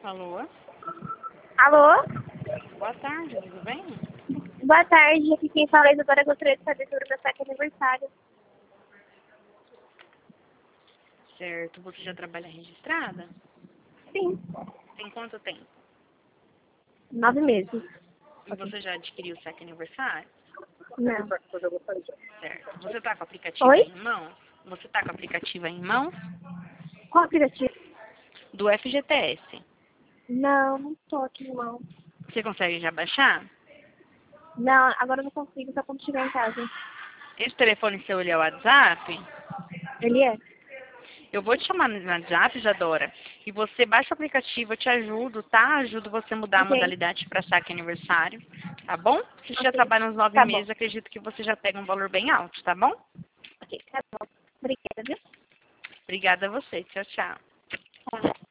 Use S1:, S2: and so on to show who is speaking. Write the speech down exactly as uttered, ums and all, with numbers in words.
S1: Alô?
S2: Alô?
S1: Boa tarde, tudo bem?
S2: Boa tarde, aqui quem fala é Isadora, gostaria de saber sobre o meu saque aniversário.
S1: Certo, você já trabalha registrada?
S2: Sim,
S1: Tem quanto tempo?
S2: nove meses.
S1: E você já adquiriu o saque aniversário?
S2: Não.
S1: Certo. Você tá com o aplicativo
S2: Oi?
S1: aí em mãos? Você tá com o aplicativo aí em mãos?
S2: Qual aplicativo?
S1: Do F G T S.
S2: Não, não tô aqui, não.
S1: Você consegue já baixar?
S2: Não, agora eu não consigo, só quando chegar em casa.
S1: Esse telefone seu ele é o WhatsApp?
S2: Ele é?
S1: Eu vou te chamar no WhatsApp, Isadora, e você baixa o aplicativo, eu te ajudo, tá? Ajudo você a mudar a
S2: Ok.
S1: modalidade para saque aniversário, tá bom? Se você já
S2: Ok.
S1: trabalha uns nove
S2: Tá bom.
S1: meses, acredito que você já pega um valor bem alto, tá bom?
S2: Ok, tá bom. Obrigada, viu?
S1: Obrigada a você. Tchau, tchau.
S2: Tá.